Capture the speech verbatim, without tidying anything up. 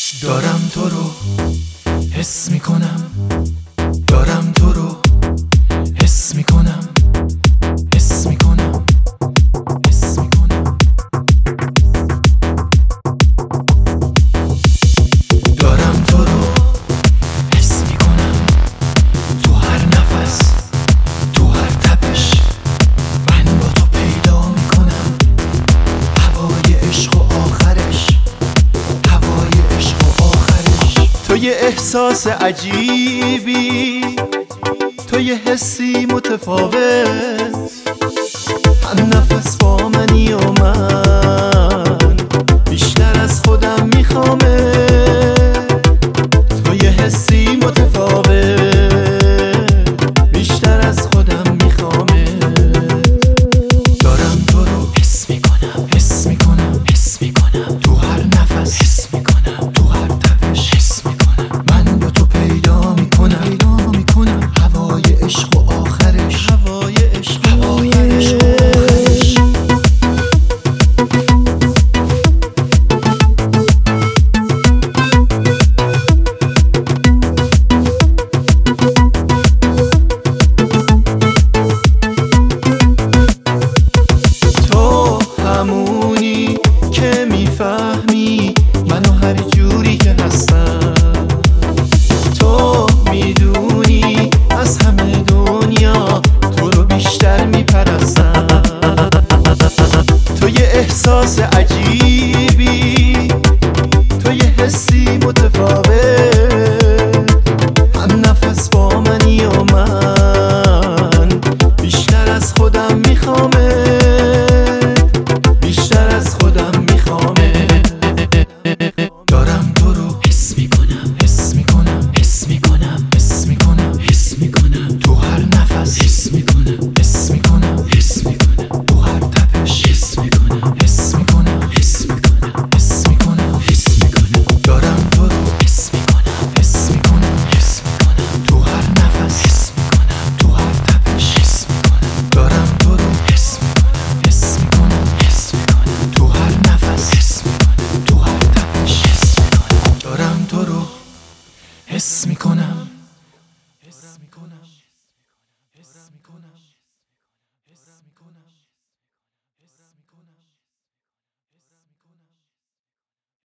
دارم تو رو حس میکنم، دارم تو رو حس میکنم، حس میکنم، حس میکنم. دارم تو رو حس میکنم، تو هر نفس، تو هر تپش، من با تو پیدا میکنم هوای عشق و آخرش، هوای عشق و آخرش. تو یه احساس عجیبی، تو یه حسی متفاوت، هم نفس با منی و من بیشتر از خودم میخوامه. تو یه حسی متفاوت، بیشتر از خودم میخوامه. دارم تو رو حس میکنم، حس میکنم، حس میکنم، تو هر نفس حس میکنم، تو هر تپش حس میکنم، من با تو پیدا میکنم، پیدا میکنم هوای عشق و آخرش، هوای عشق، هوای عشق و آخرش. تو همونی که میفهمی منو هر جوری که هستم، تو میدونی از همه دنیا تو رو بیشتر میپرستم. تو یه احساس عجیبی، تو یه حسی متفاوت، هم نفس با منی و من بیشتر از خودم میخوامه، بیشتر از خودم میخوامه. دارم تو رو حس میکنم، حس میکنم، حس میکنم، حس میکنم، حس میکنم، تو هر نفس حس میکنم، حس میکنم، حس میکنم، تو هر تپش حس میکنم، حس میکنم، حس میکنم، حس میکنم، حس میکنم. دارم تو رو حس میکنم، حس میکنم، حس میکنم، تو هر نفس حس میکنم، تو هر تپش حس میکنم. دارم تو رو حس میکنم، حس میکنم، حس میکنم، تو هر نفس حس میکنم، تو هر تپش حس میکنم. دارم تو رو حس میکنم، حس میکنم، حس میکنم، حس میکنم، حس میکنم.